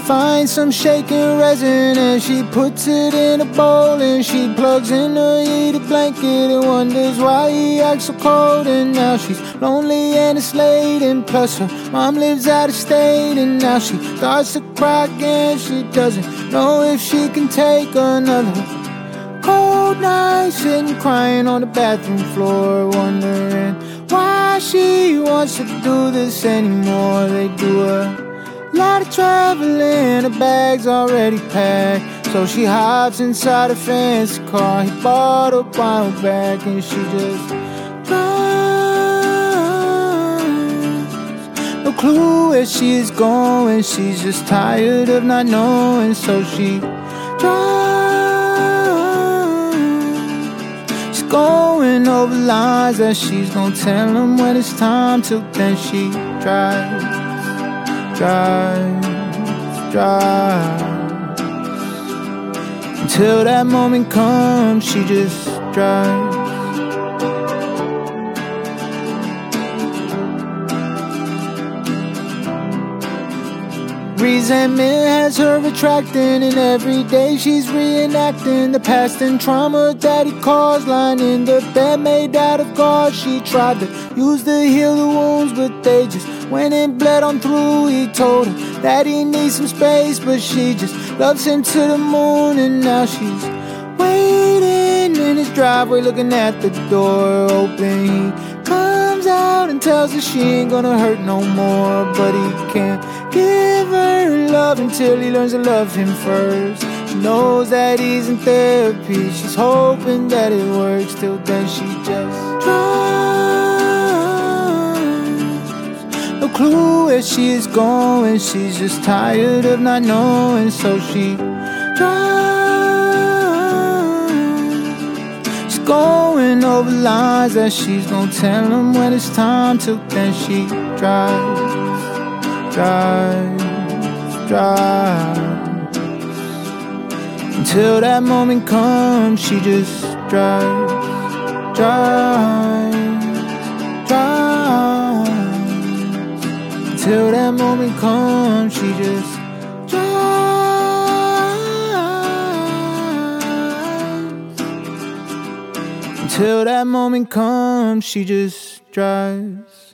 finds some shaking resin and she puts it in a bowl, and she plugs in her heated blanket and wonders why he acts so cold. And now she's lonely and it's late, and plus her mom lives out of state, and now she starts to cry again. She doesn't know if she can take another cold night sitting crying on the bathroom floor, wondering why she wants to do this anymore. They do a lot of traveling, her bag's already packed, so she hops inside a fancy car he bought a while back, and she just drives. No clue where she's going, she's just tired of not knowing, so she drives. Going over lines that she's gonna tell him when it's time. Till then she drives, drives, drives. Until that moment comes, she just drives. Resentment has her retracting, and every day she's reenacting the past and trauma that he caused. Lying in the bed made out of gauze, she tried to use to heal the wounds, but they just went and bled on through. He told her that he needs some space, but she just loves him to the moon. And now she's waiting in his driveway, looking at the door open. He comes out and tells her she ain't gonna hurt no more, but he can't give her love until he learns to love him first. She knows that he's in therapy, she's hoping that it works. Till then she just drives. No clue where she's going, she's just tired of not knowing, so she drives. She's going over lines that she's gonna tell him when it's time. Till then she drives, drives, drives. Until that moment comes, she just drives, drives, drives. Until that moment comes, she just drives. Until that moment comes, she just drives.